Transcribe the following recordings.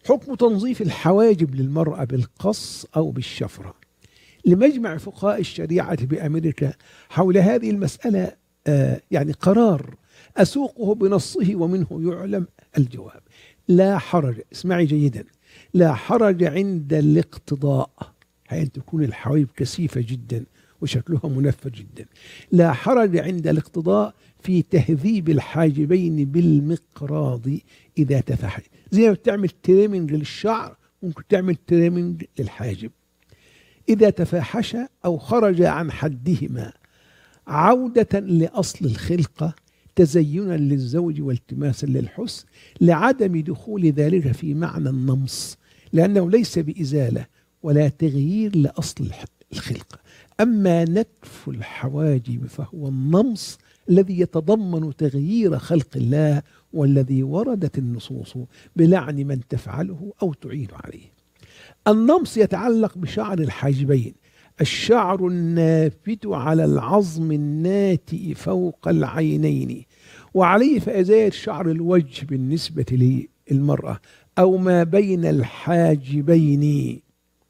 حكم تنظيف الحواجب للمرأة بالقص أو بالشفرة. لمجمع فقهاء الشريعة بأمريكا حول هذه المسألة يعني قرار أسوقه بنصه ومنه يعلم الجواب. لا حرج، اسمعي جيدا، لا حرج عند الاقتضاء، حين تكون الحواجب كثيفة جدا وشكلها منفر جدا، لا حرج عند الاقتضاء في تهذيب الحاجبين بالمقراض إذا تفحش. زي ما بتعمل تريمنج للشعر ممكن تعمل تريمنج للحاجب إذا تفاحش أو خرج عن حدهما عودة لأصل الخلقة تزينا للزوج والتماسا للحسن، لعدم دخول ذلك في معنى النمص، لأنه ليس بإزالة ولا تغيير لأصل الخلقة. أما نتف الحواجب فهو النمص الذي يتضمن تغيير خلق الله، والذي وردت النصوص بلعن من تفعله أو تعين عليه. النمص يتعلق بشعر الحاجبين، الشعر النافت على العظم الناتئ فوق العينين، وعليه فإزالة شعر الوجه بالنسبة للمرأة أو ما بين الحاجبين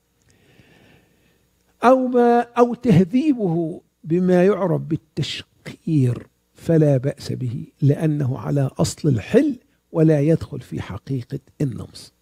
أو تهذيبه بما يعرف بالتشقير فلا بأس به، لأنه على أصل الحل ولا يدخل في حقيقة النمص.